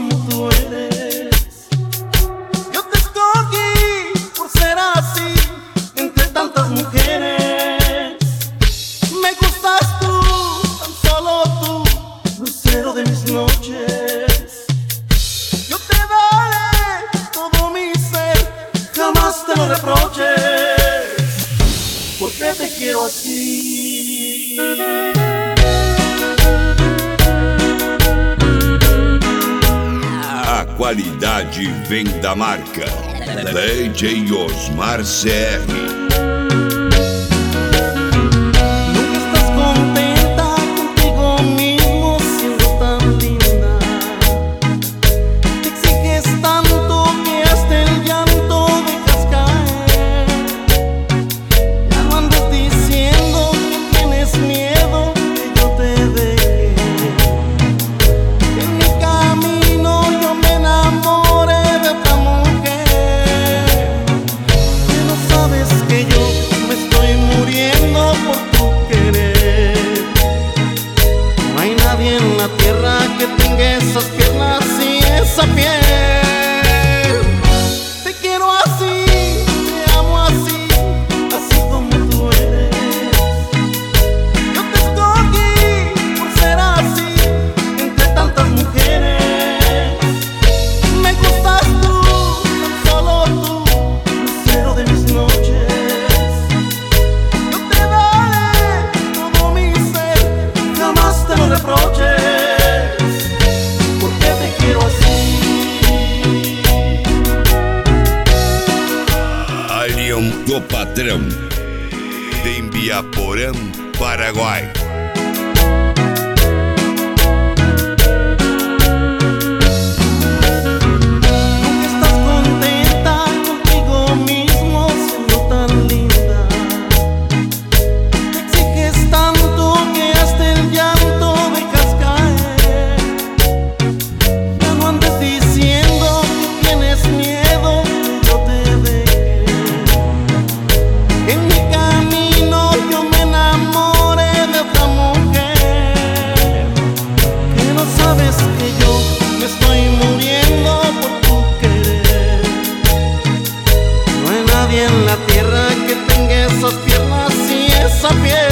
como tú eres. Yo te escogí por ser así entre tantas mujeres. Me gustas tú, tan solo tú, lucero de mis noches. Yo te daré todo mi ser, jamás te lo reproches, porque te quiero así. A qualidade vem da marca DJ Osmar CR. En la tierra que tenga esas piernas y esa piel. Te quiero así, te amo así, así como tú eres. Yo te escogí por ser así entre tantas mujeres. Me gustas tú, tan solo tú, lucero de mis noches. Yo te daré todo mi ser, jamás te lo reproches, porque te quiero así. Alien do Patrão, de Ibiaporã, Paraguai. En la tierra que tenga esas piernas y esa piel.